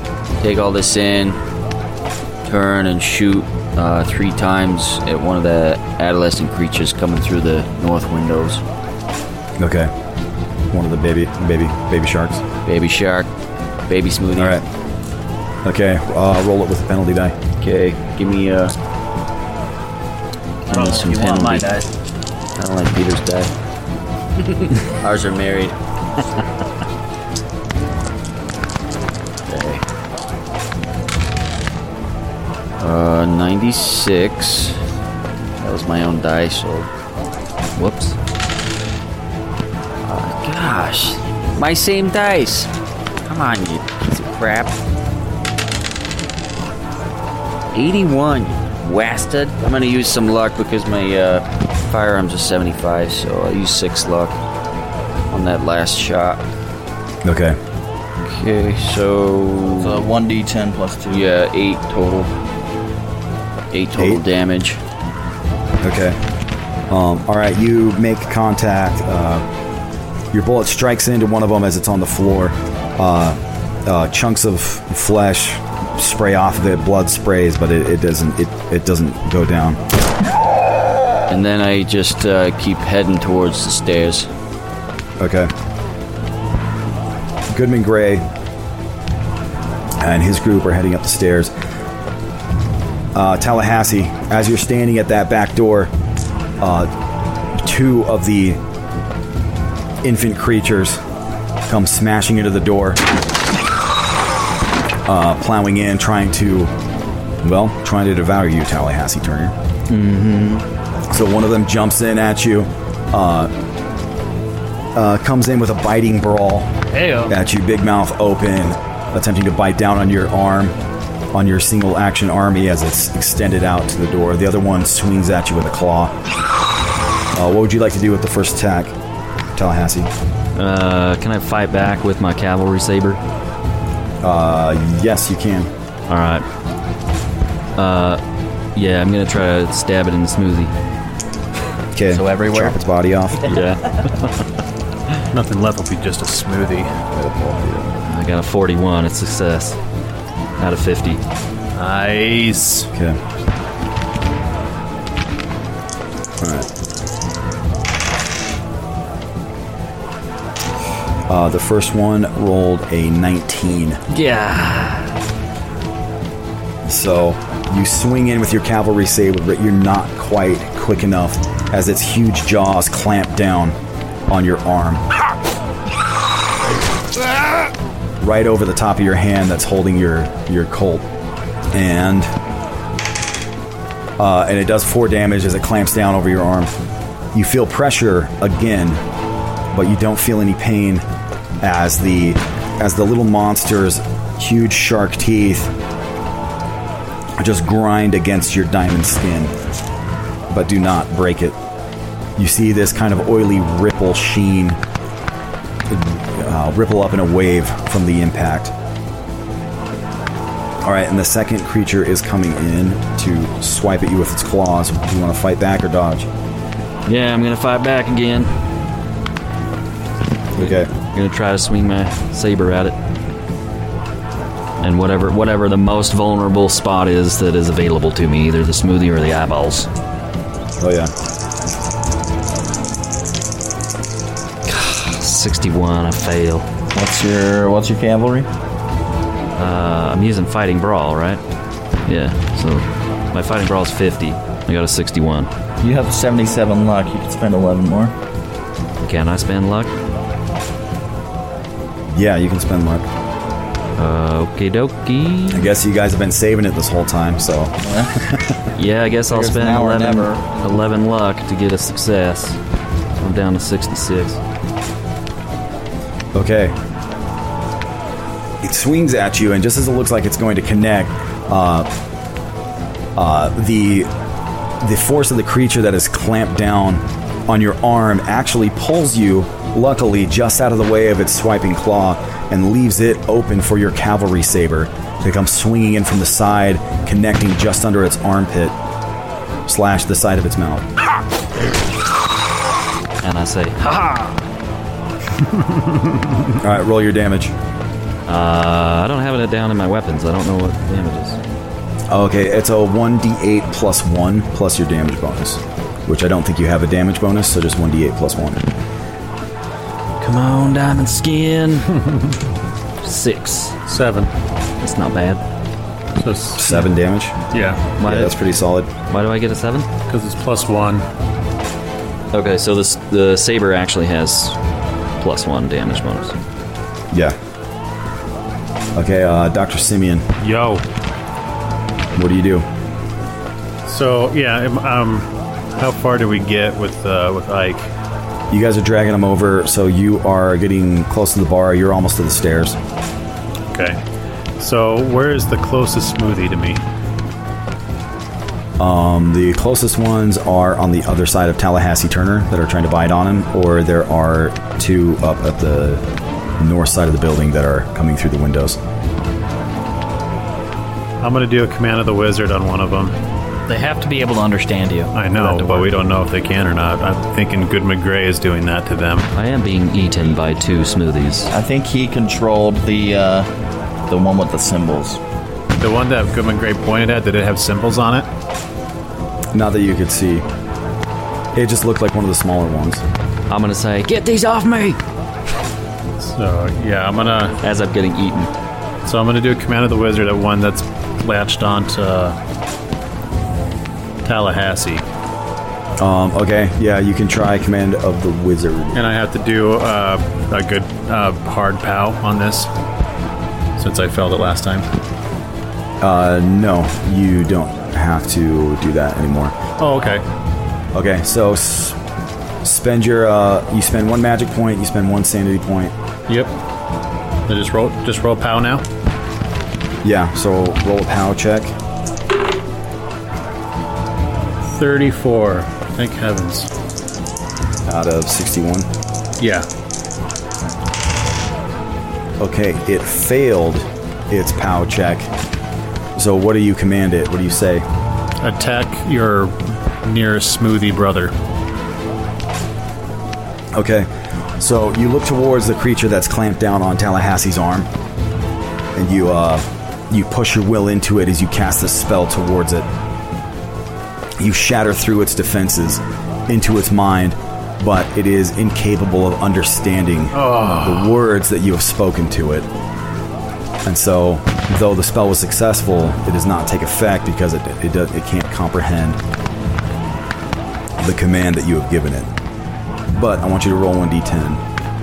take all this in, turn and shoot 3 times at one of the adolescent creatures coming through the north windows. Okay. One of the baby sharks. Baby shark, baby smoothie. All right. Okay. Roll it with a penalty die. Okay. Give me some you penalty. want my die? I don't like Peter's die. Ours are married. Okay. 96. That was my own die, so... Whoops. Gosh. My same dice. Come on, you piece of crap. 81, you bastard. I'm gonna use some luck because my firearms are 75, so I'll use 6 luck on that last shot. Okay. Okay, so... So 1d10 plus 2. Yeah, 8 total. 8 total damage. Okay. All right, you make contact. Your bullet strikes into one of them as it's on the floor. Chunks of flesh spray off of it. Blood sprays, but it doesn't go down. And then I just keep heading towards the stairs. Okay. Goodman Gray and his group are heading up the stairs. Tallahassee, as you're standing at that back door, 2 of the infant creatures come smashing into the door, plowing in, trying to devour you, Tallahassee Turner. Mm-hmm. So one of them jumps in at you, comes in with a biting brawl at you, big mouth open, attempting to bite down on your arm, on your single action army as it's extended out to the door. The other one swings at you with a claw. What would you like to do with the first attack, Tallahassee? Can I fight back with my cavalry saber? Yes, you can. All right. Yeah, I'm gonna try to stab it in the smoothie. Okay. So everywhere. Chop its body off. Yeah. Nothing left will be just a smoothie. I got a 41. It's success. Out of 50. Nice. Okay. All right. The first one rolled a 19. Yeah. So you swing in with your cavalry saber, but you're not quite quick enough as its huge jaws clamp down on your arm. Right over the top of your hand that's holding your Colt. And it does 4 damage as it clamps down over your arm. You feel pressure again, but you don't feel any pain as the little monster's huge shark teeth just grind against your diamond skin, but do not break it. You see this kind of oily ripple sheen ripple up in a wave from the impact. Alright, and the second creature is coming in to swipe at you with its claws. Do you want to fight back or dodge? Yeah, I'm gonna fight back again. Okay. I'm gonna try to swing my saber at it. And whatever the most vulnerable spot is that is available to me, either the smoothie or the eyeballs. Oh yeah. 61, I fail. What's your cavalry? I'm using Fighting Brawl, right? Yeah, so my Fighting Brawl is 50. I got a 61. You have 77 luck. You can spend 11 more. Can I spend luck? Yeah, you can spend luck. Okie dokie. I guess you guys have been saving it this whole time, so... Yeah, I guess I'll spend 11 luck to get a success. I'm down to 66. Okay. It swings at you, and just as it looks like it's going to connect, the force of the creature that is clamped down on your arm actually pulls you, luckily, just out of the way of its swiping claw and leaves it open for your cavalry saber to come swinging in from the side, connecting just under its armpit / the side of its mouth. And I say, ha-ha! Alright, roll your damage. I don't have it down in my weapons. I don't know what damage is. Okay, it's a 1d8 plus 1 plus your damage bonus, which I don't think you have a damage bonus, so just 1d8 plus 1. Come on, Diamond Skin. 6. 7. That's not bad. So 7 damage? Yeah. Yeah, that's pretty solid. Why do I get a 7? Because it's plus 1. Okay, so the saber actually has plus 1 damage bonus. Yeah. Okay, Dr. Simeon. Yo. What do you do? So, yeah, how far do we get with Ike? You guys are dragging him over, so you are getting close to the bar. You're almost to the stairs. Okay. So, where is the closest smoothie to me? The closest ones are on the other side of Tallahassee Turner that are trying to bite on him, or there are 2 up at the north side of the building that are coming through the windows. I'm going to do a Command of the Wizard on one of them. They have to be able to understand you. I know, but we don't know if they can or not. I'm thinking Good McGray is doing that to them. I am being eaten by 2 smoothies. I think he controlled the one with the symbols. The one that Good McGray pointed at, did it have symbols on it? Not that you could see. It just looked like one of the smaller ones. I'm gonna say, get these off me! So, yeah, I'm gonna... As I'm getting eaten. So I'm gonna do a Command of the Wizard at one that's latched onto Tallahassee. Okay, yeah, you can try Command of the Wizard. And I have to do a good hard POW on this, since I failed it last time. No, you don't have to do that anymore. Oh, okay. Okay, so spend your you spend 1 magic point, you spend 1 sanity point. Yep. I just roll POW now? Yeah, so roll a POW check. 34. Thank heavens. Out of 61? Yeah. Okay, it failed its POW check. So what do you command it? What do you say? Attack your nearest smoothie brother. Okay, so you look towards the creature that's clamped down on Tallahassee's arm, and you push your will into it as you cast a spell towards it. You shatter through its defenses into its mind, but it is incapable of understanding the words that you have spoken to it. And so, though the spell was successful, it does not take effect because it can't comprehend the command that you have given it. But I want you to roll 1d10.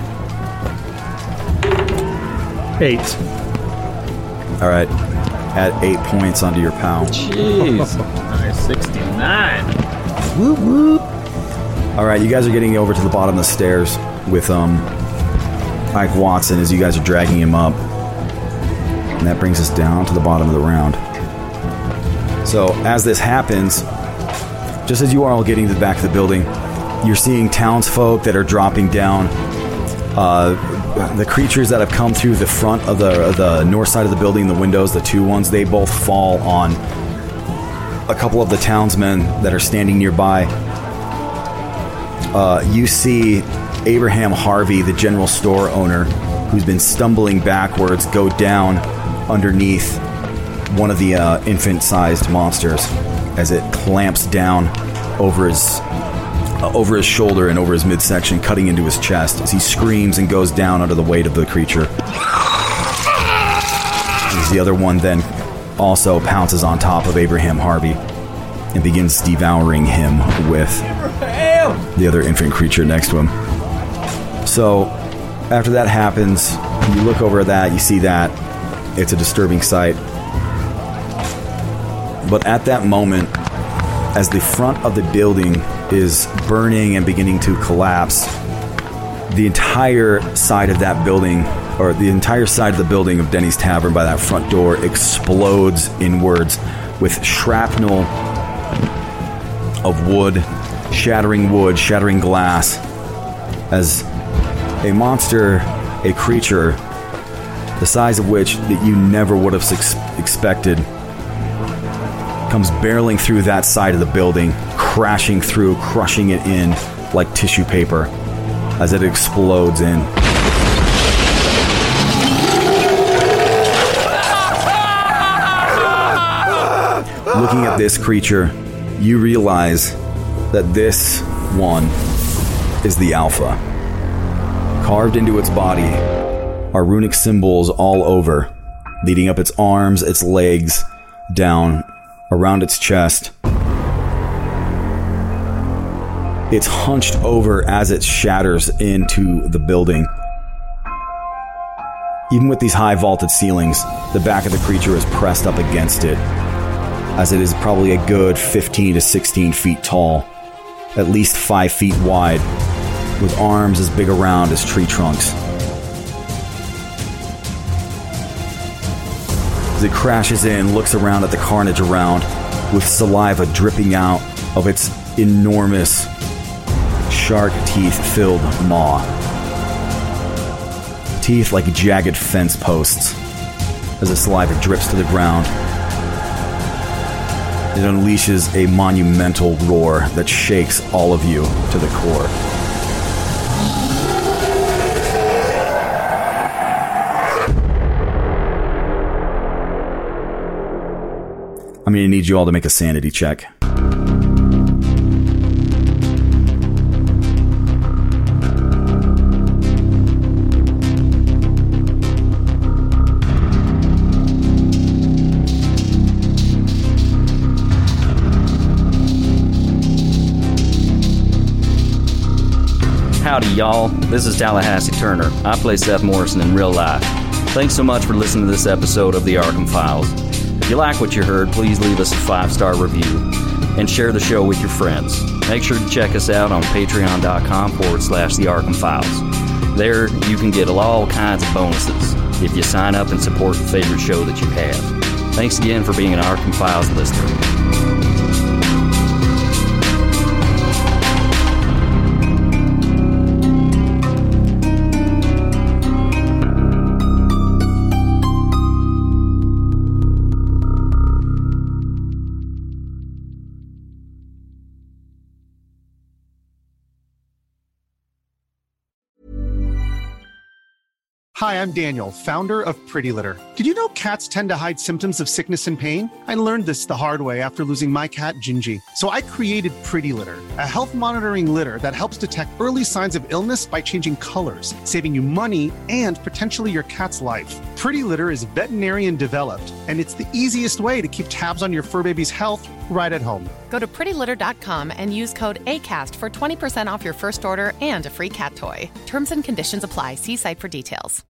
8. All right, add 8 points onto your POW. Jeez. Nice, 69. Woo woo. All right, you guys are getting over to the bottom of the stairs with Ike Watson as you guys are dragging him up. And that brings us down to the bottom of the round. So as this happens, just as you are all getting to the back of the building, you're seeing townsfolk that are dropping down. The creatures that have come through the front of the north side of the building, the windows, the 2 ones, they both fall on a couple of the townsmen that are standing nearby. You see Abraham Harvey, the general store owner, who's been stumbling backwards, go down underneath one of the infant-sized monsters as it clamps down over his shoulder and over his midsection, cutting into his chest as he screams and goes down under the weight of the creature. As the other one then also pounces on top of Abraham Harvey and begins devouring him with the other infant creature next to him. So, after that happens, you look over at that, you see that. It's a disturbing sight. But at that moment, as the front of the building is burning and beginning to collapse, the entire side of that building, or the entire side of the building of Denny's Tavern by that front door, explodes inwards with shrapnel of wood, shattering glass, as a monster, a creature, the size of which that you never would have expected, comes barreling through that side of the building, crashing through, crushing it in like tissue paper as it explodes in. Looking at this creature, you realize that this one is the Alpha. Carved into its body are runic symbols all over, leading up its arms, its legs, down around its chest. It's hunched over as it shatters into the building. Even with these high vaulted ceilings, the back of the creature is pressed up against it, as it is probably a good 15 to 16 feet tall, at least 5 feet wide, with arms as big around as tree trunks. As it crashes in, looks around at the carnage around, with saliva dripping out of its enormous shark teeth-filled maw. Teeth like jagged fence posts. As the saliva drips to the ground, it unleashes a monumental roar that shakes all of you to the core. I'm going to need you all to make a sanity check. Howdy, y'all. This is Tallahassee Turner. I play Seth Morrison in real life. Thanks so much for listening to this episode of the Arkham Files. If you like what you heard, please leave us a 5-star review and share the show with your friends. Make sure to check us out on patreon.com/the Arkham Files. There, you can get all kinds of bonuses if you sign up and support the favorite show that you have. Thanks again for being an Arkham Files listener. Hi, I'm Daniel, founder of Pretty Litter. Did you know cats tend to hide symptoms of sickness and pain? I learned this the hard way after losing my cat, Gingy. So I created Pretty Litter, a health monitoring litter that helps detect early signs of illness by changing colors, saving you money and potentially your cat's life. Pretty Litter is veterinarian developed, and it's the easiest way to keep tabs on your fur baby's health right at home. Go to prettylitter.com and use code ACAST for 20% off your first order and a free cat toy. Terms and conditions apply. See site for details.